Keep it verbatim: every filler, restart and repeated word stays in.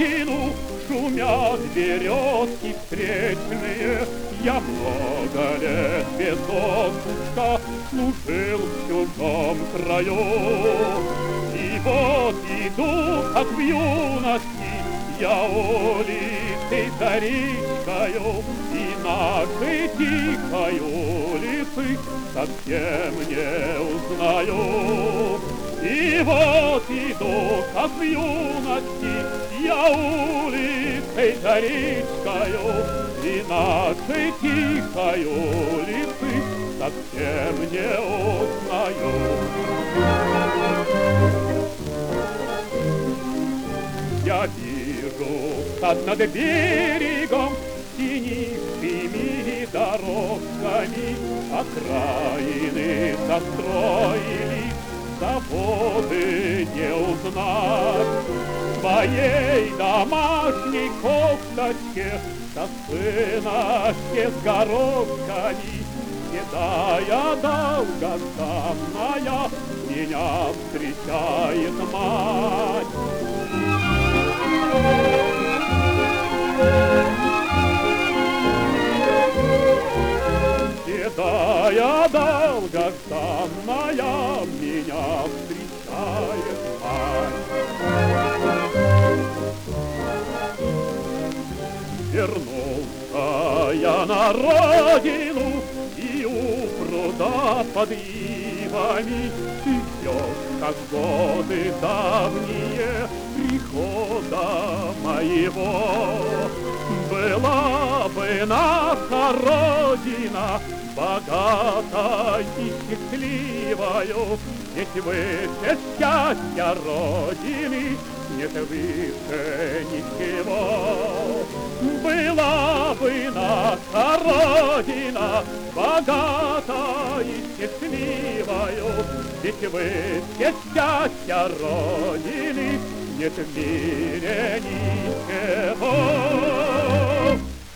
родину, шумят березки встречные. Я много лет без отпуска служил в чужом краю. И вот иду, как в юности, я улицей за речкою, и наши тихой улицы совсем не узнаю. И вот иду, как в юности, я улицей за речкою, и наши тихой улицы совсем не узнаю. Я вижу, как над берегом тенистыми дорожками окраины застроились, заводы не узнать. Своей домашней кофточке со сыночке с горошками седая долгожданная меня встречает мать. Седая долгожданная меня встречает мать. Вернулся я на родину, и у пруда под ивами ты ждешь, как годы давние прихода моего. Была бы наша родина богатой и счастливою, ведь выше счастья родины нет выше ничего. Была бы наша родина богатой и счастливою, ведь выше счастья родины нет в мире ничего.